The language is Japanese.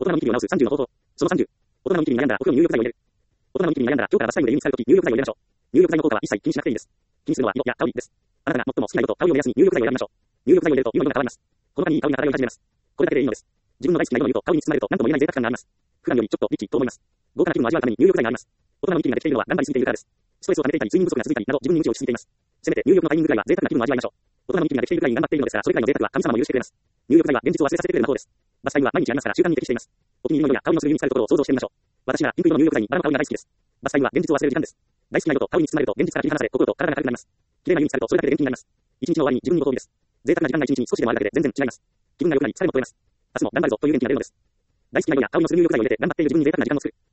大人のニキビを直す30の方法。その30。大人のニキビに悩んだらお風呂に入浴剤を入れる。大人のニキビに悩んだら今日からバスタイムで湯に浸かるとき入浴剤を入れましょう。入浴剤の効果は一切気にしなくていいです。気にするのは色や香りです。あなたが最も好きな色と香りを目安に入浴剤を選びましょう。入浴剤を入れると湯の色が変わります。この間にいい香りが漂い始めます。これだけでいいのです。自分の大好きな色の湯と香りに包まれると何とも言えない贅沢感があります。普段よりちょっとリッチと思います。豪華な気分を味わうために入浴剤があります。大人のニキビができているのは頑張りすぎているからです。ストレスを溜めていたり睡眠不足が続いたりなど自分に無知をしすぎています。せめて入浴のタイミングくらいは贅沢な気分を味わいましょう。大人のニキビができているくらいに頑張っているのですから、それくらいの贅沢は神様も許してくれます。入浴剤は現実を忘れさせてくれる魔法です。バスタイムは毎日やりますから習慣に適しています。お気に入りの色や香りのする湯に浸かるところを想像してみましょう。私ならピンク色の入浴剤にバラの香りが大好きです。バスタイムは現実を忘れる時間です。大好きな色と香りに包まれると現実から切り離され、心と体が軽くなります。綺麗な湯に浸かるとそれだけで元気になります。一日の終わりに自分にご褒美です。贅沢な時間が一日に少しでもあるだけで全然違います。気分が良くなり疲れも取れます。明日も頑張るぞという元気が出るのです。大好きな色や香りのする入浴剤を入れて頑張っている自分に贅沢な時間を作る。